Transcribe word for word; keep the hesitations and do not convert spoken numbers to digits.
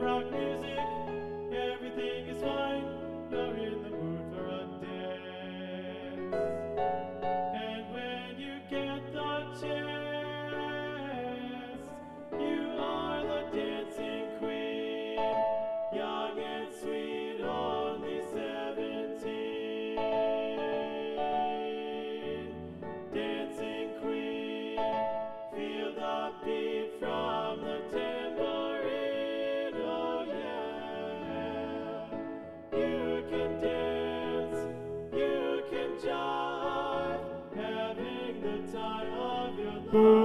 rock music, everything is fine. You're in the mood for a dance. And when you get the chance, you are the dancing queen, young and sweet, only seventeen. Dancing queen, feel the beat from the tambourine, oh yeah. You can dance, you can jive, having the time of your life.